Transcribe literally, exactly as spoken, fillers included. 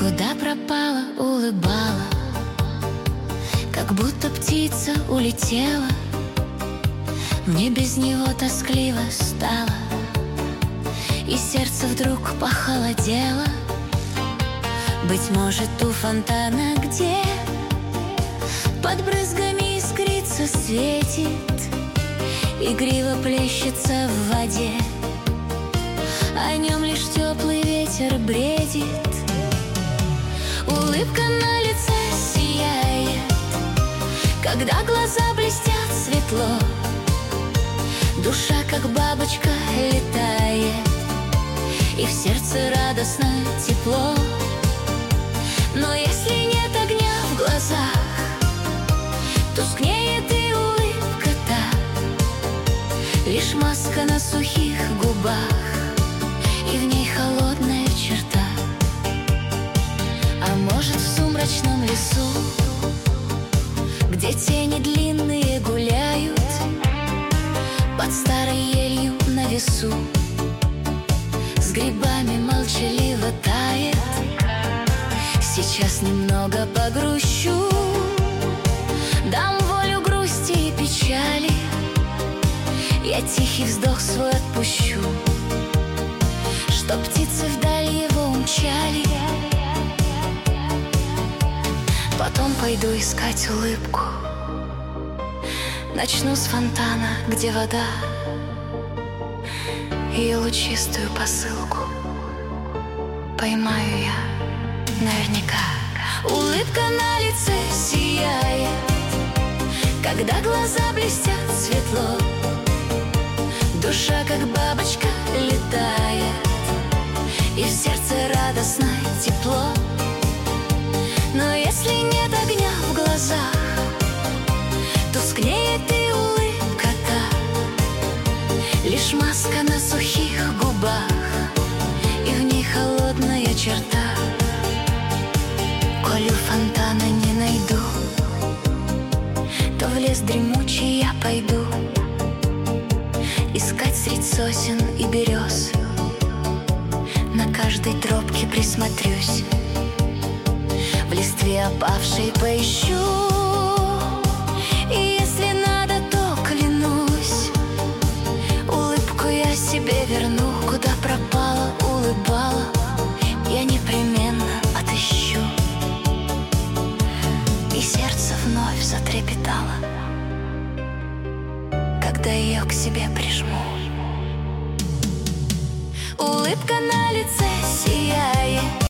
Куда пропала, улыбала, как будто птица улетела. Мне без него тоскливо стало, и сердце вдруг похолодело. Быть может, у фонтана, где под брызгами искрится, светит, игриво плещется в воде, о нем лишь теплый ветер бредит. Улыбка на лице сияет, когда глаза блестят светло. Душа, как бабочка, летает, и в сердце радостно тепло. Но если нет огня в глазах, тускнеет и улыбка-то, лишь маска на сухих губах, и в ней холодная черта. А может, в сумрачном лесу, где тени длинные гуляют, под старой елью на весу, с грибами молчаливо тает. Сейчас немного погрущу, дам волю грусти и печали, я тихий вздох свой отпущу, чтоб птицы вдаль его умчали. Потом пойду искать улыбку, начну с фонтана, где вода, ее лучистую посылку поймаю я наверняка. Улыбка на лице сияет, когда глаза блестят светло. Душа, как бабочка, летает, и в сердце радостно тепло. Но если нет огня в глазах, тускнеет и улыбка-то, лишь маска на сухих губах, и в ней холодная черта. Коль у фонтана не найду, то в лес дремучий я пойду, искать средь сосен и берез, на каждой тропке присмотрюсь, в листве опавшей поищу, и если надо, то клянусь, улыбку я себе верну. Куда пропала, улыбала, я непременно отыщу. И сердце вновь затрепетало, когда ее к себе прижму. Улыбка на лице сияет,